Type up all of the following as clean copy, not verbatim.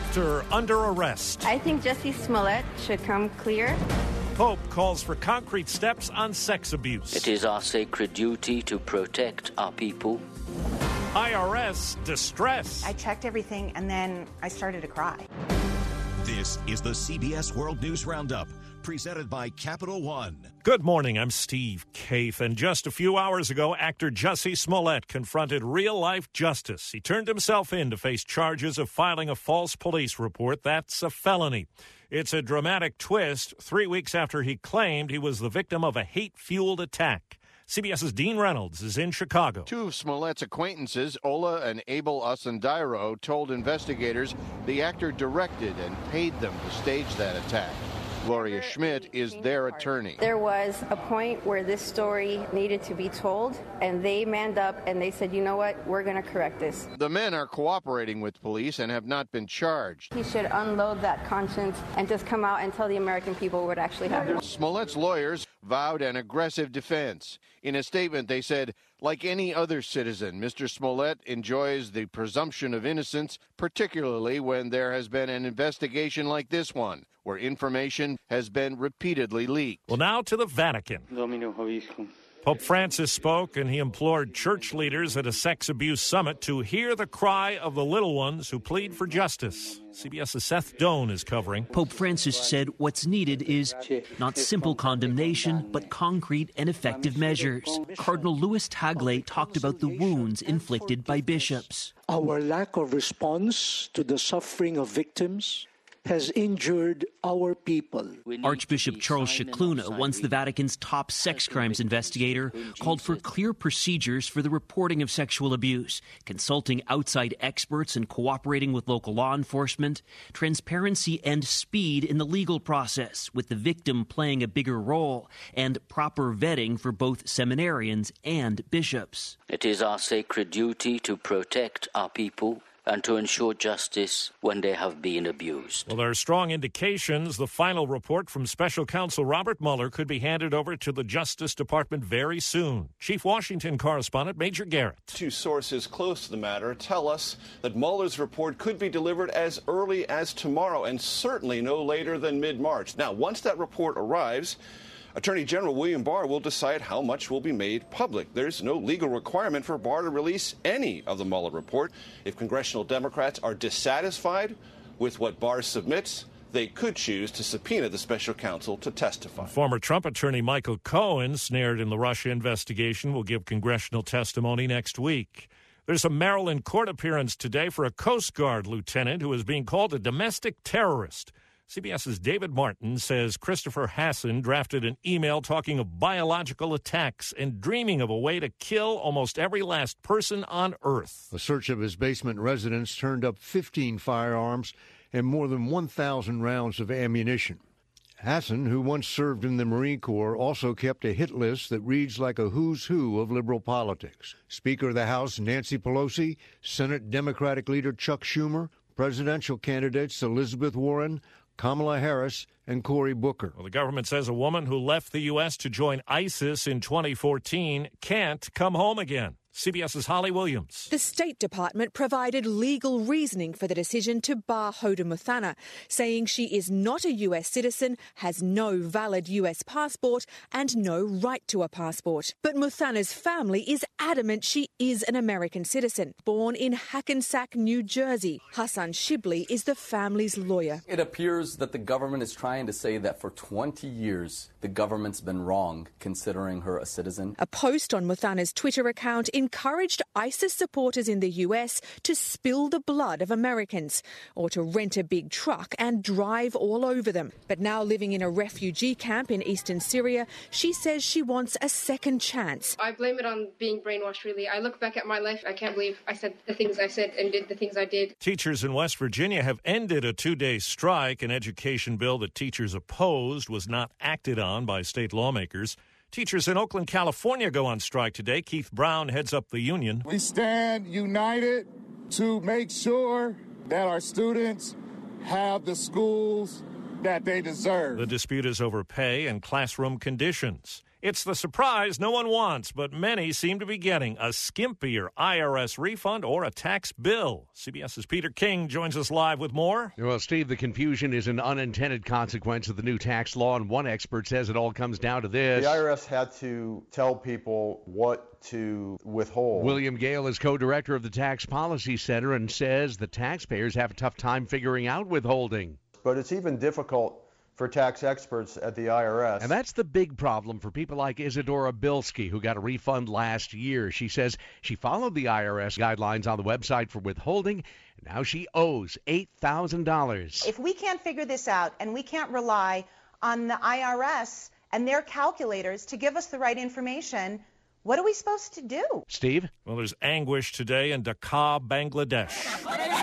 actor under arrest. I think Jussie Smollett should come clear. Pope calls for concrete steps on sex abuse. It is our sacred duty to protect our people. IRS distress. I checked everything and then I started to cry. This is the CBS World News Roundup, presented by Capital One. Good morning, I'm Steve Kaif, and just a few hours ago, actor Jussie Smollett confronted real-life justice. He turned himself in to face charges of filing a false police report. That's a felony. It's a dramatic twist 3 weeks after he claimed he was the victim of a hate-fueled attack. CBS's Dean Reynolds is in Chicago. Two of Smollett's acquaintances, Ola and Abel Osundairo, told investigators the actor directed and paid them to stage that attack. Gloria Schmidt is their attorney. There was a point where this story needed to be told, and they manned up and they said, you know what, we're going to correct this. The men are cooperating with police and have not been charged. He should unload that conscience and just come out and tell the American people what actually happened. Smollett's lawyers vowed an aggressive defense. In a statement, they said, like any other citizen, Mr. Smollett enjoys the presumption of innocence, particularly when there has been an investigation like this one, where information has been repeatedly leaked. Well, now to the Vatican. Pope Francis spoke, and he implored church leaders at a sex abuse summit to hear the cry of the little ones who plead for justice. CBS's Seth Doan is covering. Pope Francis said what's needed is not simple condemnation, but concrete and effective measures. Cardinal Louis Tagle talked about the wounds inflicted by bishops. Our lack of response to the suffering of victims has injured our people. Archbishop Charles Scicluna, once the Vatican's top sex crimes investigator, called for clear procedures for the reporting of sexual abuse, consulting outside experts and cooperating with local law enforcement, transparency and speed in the legal process, with the victim playing a bigger role, and proper vetting for both seminarians and bishops. It is our sacred duty to protect our people and to ensure justice when they have been abused. Well, there are strong indications the final report from Special Counsel Robert Mueller could be handed over to the Justice Department very soon. Chief Washington correspondent Major Garrett. Two sources close to the matter tell us that Mueller's report could be delivered as early as tomorrow and certainly no later than mid-March. Now, once that report arrives, Attorney General William Barr will decide how much will be made public. There's no legal requirement for Barr to release any of the Mueller report. If congressional Democrats are dissatisfied with what Barr submits, they could choose to subpoena the special counsel to testify. Former Trump attorney Michael Cohen, snared in the Russia investigation, will give congressional testimony next week. There's a Maryland court appearance today for a Coast Guard lieutenant who is being called a domestic terrorist. CBS's David Martin says Christopher Hassan drafted an email talking of biological attacks and dreaming of a way to kill almost every last person on Earth. A search of his basement residence turned up 15 firearms and more than 1,000 rounds of ammunition. Hassan, who once served in the Marine Corps, also kept a hit list that reads like a who's who of liberal politics. Speaker of the House Nancy Pelosi, Senate Democratic leader Chuck Schumer, presidential candidates Elizabeth Warren, Kamala Harris, and Cory Booker. Well, the government says a woman who left the U.S. to join ISIS in 2014 can't come home again. CBS's Holly Williams. The State Department provided legal reasoning for the decision to bar Hoda Muthana, saying she is not a U.S. citizen, has no valid U.S. passport, and no right to a passport. But Muthana's family is adamant she is an American citizen. Born in Hackensack, New Jersey, Hassan Shibli is the family's lawyer. It appears that the government is trying to say that for 20 years, the government's been wrong considering her a citizen. A post on Muthana's Twitter account encouraged ISIS supporters in the US to spill the blood of Americans or to rent a big truck and drive all over them. But now living in a refugee camp in eastern Syria, she says she wants a second chance. I blame it on being brainwashed, really. I look back at my life, I can't believe I said the things I said and did the things I did. Teachers in West Virginia have ended a 2-day strike. An education bill that teachers opposed was not acted on by state lawmakers. Teachers in Oakland, California go on strike today. Keith Brown heads up the union. We stand united to make sure that our students have the schools that they deserve. The dispute is over pay and classroom conditions. It's the surprise no one wants, but many seem to be getting a skimpier IRS refund or a tax bill. CBS's Peter King joins us live with more. Well, Steve, the confusion is an unintended consequence of the new tax law, and one expert says it all comes down to this. The IRS had to tell people what to withhold. William Gale is co-director of the Tax Policy Center and says the taxpayers have a tough time figuring out withholding. But it's even difficult for tax experts at the IRS. And that's the big problem for people like Isadora Bilski, who got a refund last year. She says she followed the IRS guidelines on the website for withholding, and now she owes $8,000. If we can't figure this out and we can't rely on the IRS and their calculators to give us the right information, what are we supposed to do? Steve? Well, there's anguish today in Dhaka, Bangladesh.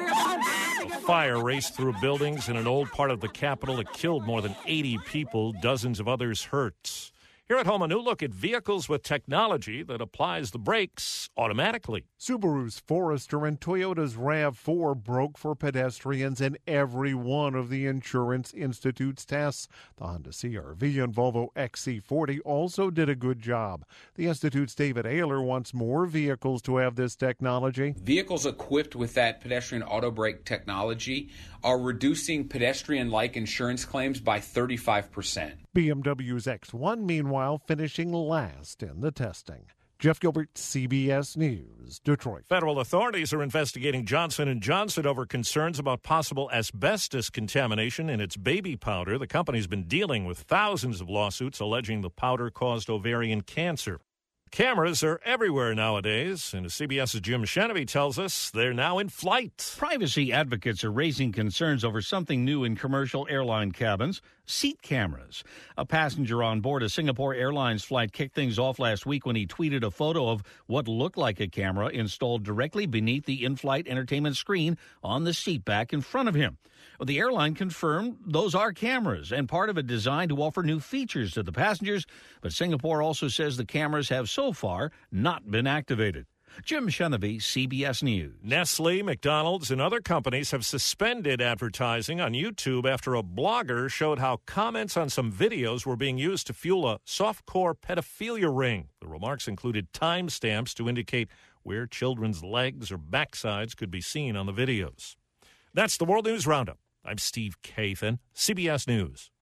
A fire raced through buildings in an old part of the capital. It killed more than 80 people, dozens of others hurt. Here at home, a new look at vehicles with technology that applies the brakes automatically. Subaru's Forester and Toyota's RAV4 broke for pedestrians in every one of the Insurance Institute's tests. The Honda CR-V and Volvo XC40 also did a good job. The Institute's David Ayler wants more vehicles to have this technology. Vehicles equipped with that pedestrian auto brake technology are reducing pedestrian-like insurance claims by 35%. BMW's X1, meanwhile, finishing last in the testing. Jeff Gilbert, CBS News, Detroit. Federal authorities are investigating Johnson & Johnson over concerns about possible asbestos contamination in its baby powder. The company's been dealing with thousands of lawsuits alleging the powder caused ovarian cancer. Cameras are everywhere nowadays, and as CBS's Jim Shenevy tells us, they're now in flight. Privacy advocates are raising concerns over something new in commercial airline cabins, seat cameras. A passenger on board a Singapore Airlines flight kicked things off last week when he tweeted a photo of what looked like a camera installed directly beneath the in-flight entertainment screen on the seat back in front of him. The airline confirmed those are cameras and part of a design to offer new features to the passengers, but Singapore also says the cameras have so far not been activated. Jim Shenevy, CBS News. Nestle, McDonald's, and other companies have suspended advertising on YouTube after a blogger showed how comments on some videos were being used to fuel a softcore pedophilia ring. The remarks included timestamps to indicate where children's legs or backsides could be seen on the videos. That's the World News Roundup. I'm Steve Kathan, CBS News.